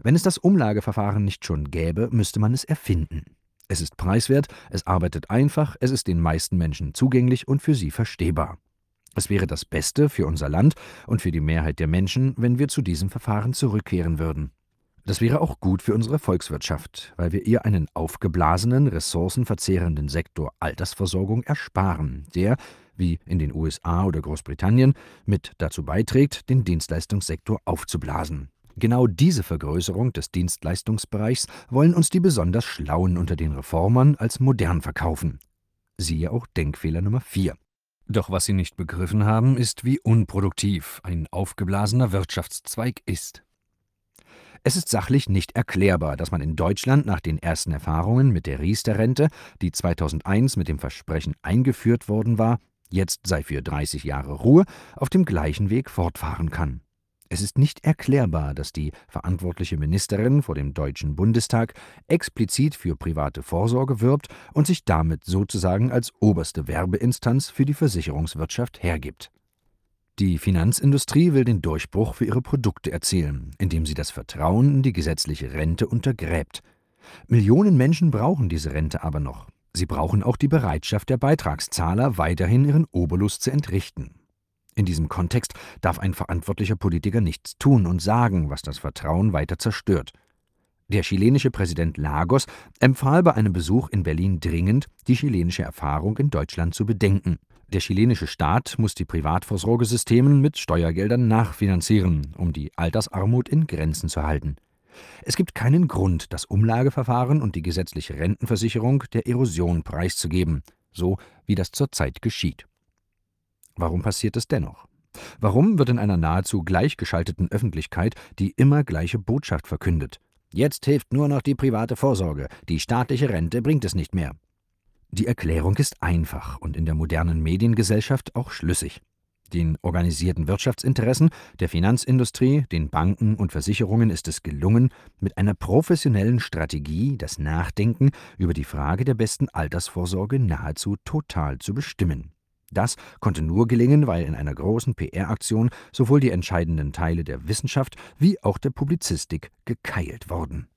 Wenn es das Umlageverfahren nicht schon gäbe, müsste man es erfinden. Es ist preiswert, es arbeitet einfach, es ist den meisten Menschen zugänglich und für sie verstehbar. Es wäre das Beste für unser Land und für die Mehrheit der Menschen, wenn wir zu diesem Verfahren zurückkehren würden. Das wäre auch gut für unsere Volkswirtschaft, weil wir ihr einen aufgeblasenen, ressourcenverzehrenden Sektor Altersversorgung ersparen, der, wie in den USA oder Großbritannien, mit dazu beiträgt, den Dienstleistungssektor aufzublasen. Genau diese Vergrößerung des Dienstleistungsbereichs wollen uns die besonders Schlauen unter den Reformern als modern verkaufen. Siehe auch Denkfehler Nummer 4. Doch was sie nicht begriffen haben, ist, wie unproduktiv ein aufgeblasener Wirtschaftszweig ist. Es ist sachlich nicht erklärbar, dass man in Deutschland nach den ersten Erfahrungen mit der Riester-Rente, die 2001 mit dem Versprechen eingeführt worden war, jetzt sei für 30 Jahre Ruhe, auf dem gleichen Weg fortfahren kann. Es ist nicht erklärbar, dass die verantwortliche Ministerin vor dem Deutschen Bundestag explizit für private Vorsorge wirbt und sich damit sozusagen als oberste Werbeinstanz für die Versicherungswirtschaft hergibt. Die Finanzindustrie will den Durchbruch für ihre Produkte erzielen, indem sie das Vertrauen in die gesetzliche Rente untergräbt. Millionen Menschen brauchen diese Rente aber noch. Sie brauchen auch die Bereitschaft der Beitragszahler, weiterhin ihren Obolus zu entrichten. In diesem Kontext darf ein verantwortlicher Politiker nichts tun und sagen, was das Vertrauen weiter zerstört. Der chilenische Präsident Lagos empfahl bei einem Besuch in Berlin dringend, die chilenische Erfahrung in Deutschland zu bedenken. Der chilenische Staat muss die Privatvorsorgesystemen mit Steuergeldern nachfinanzieren, um die Altersarmut in Grenzen zu halten. Es gibt keinen Grund, das Umlageverfahren und die gesetzliche Rentenversicherung der Erosion preiszugeben, so wie das zurzeit geschieht. Warum passiert es dennoch? Warum wird in einer nahezu gleichgeschalteten Öffentlichkeit die immer gleiche Botschaft verkündet? Jetzt hilft nur noch die private Vorsorge, die staatliche Rente bringt es nicht mehr. Die Erklärung ist einfach und in der modernen Mediengesellschaft auch schlüssig. Den organisierten Wirtschaftsinteressen, der Finanzindustrie, den Banken und Versicherungen ist es gelungen, mit einer professionellen Strategie das Nachdenken über die Frage der besten Altersvorsorge nahezu total zu bestimmen. Das konnte nur gelingen, weil in einer großen PR-Aktion sowohl die entscheidenden Teile der Wissenschaft wie auch der Publizistik gekeilt wurden.